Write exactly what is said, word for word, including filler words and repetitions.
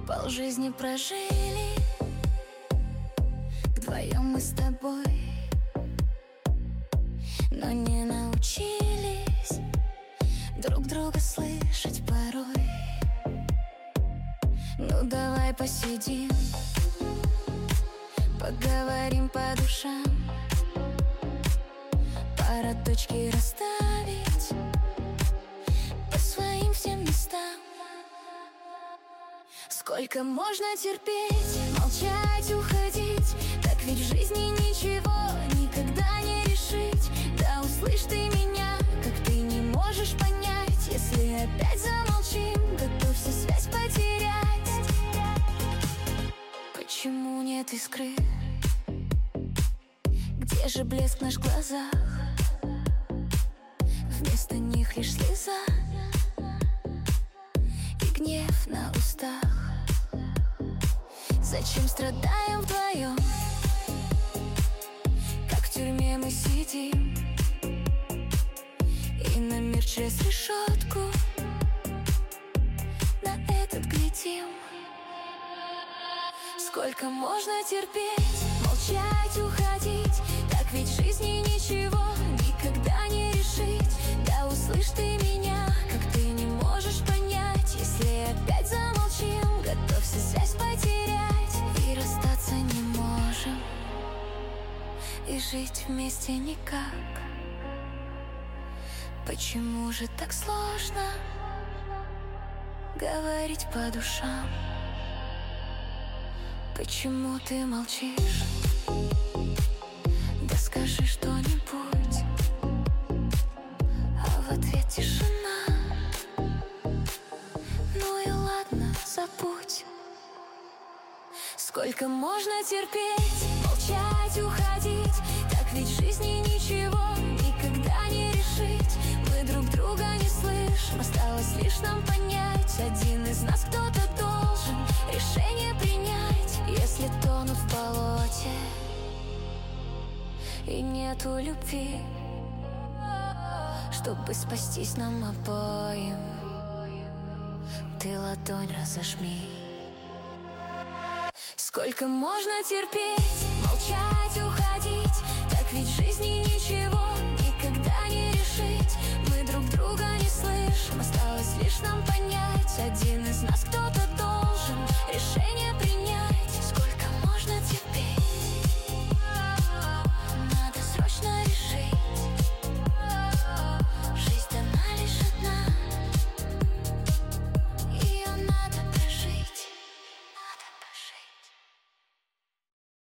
Полжизни прожили вдвоем мы с тобой, но не научились друг друга слышать порой. Ну давай посидим, поговорим по душам, пора точки расставить по своим всем местам. Сколько можно терпеть, молчать, уходить? Так ведь в жизни ничего никогда не решить. Да услышь ты меня, как ты не можешь понять. Если опять замолчим, готовься связь потерять. Почему нет искры? Где же блеск в наших глазах? Вместо них лишь слеза и гнев на устах. Зачем страдаем вдвоем? Как в тюрьме мы сидим и на мир через решетку на этот глядим. Сколько можно терпеть, молчать, уходить? Так ведь в жизни ничего никогда не решить. Да услышь ты меня, как ты не можешь понять. Если опять замолчим, готовься связь потерять. И расстаться не можем, и жить вместе никак. Почему же так сложно говорить по душам? Почему ты молчишь? Да скажи что-нибудь, а в ответ тишина. Ну и ладно, забудь. Сколько можно терпеть, молчать, уходить? Так ведь в жизни ничего никогда не решить. Мы друг друга не слышим, осталось лишь нам понять. Один из нас кто-то должен решение принять. Если тонут в болоте и нету любви, чтобы спастись нам обоим, ты ладонь разожми. Сколько можно терпеть, молчать, уходить? Так ведь в жизни ничего никогда не решить. Мы друг друга не слышим, осталось лишь нам понять. Один из нас кто-то должен